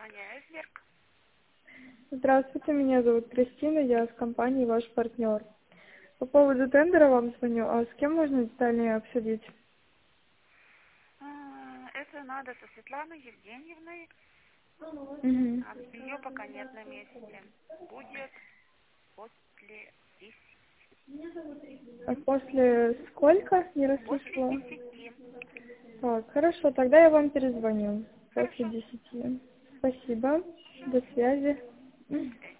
компания «Эсберг». Здравствуйте, меня зовут Кристина, я с компанией «Ваш партнер». По поводу тендера вам звоню, а с кем можно детальнее обсудить? Это надо со Светланой Евгеньевной. Угу. А ее пока нет на месте. Будет после 10. А после сколько? Не После расслышала. 10. Так, хорошо, тогда я вам перезвоню после Хорошо. 10. Спасибо, до связи. До свидания.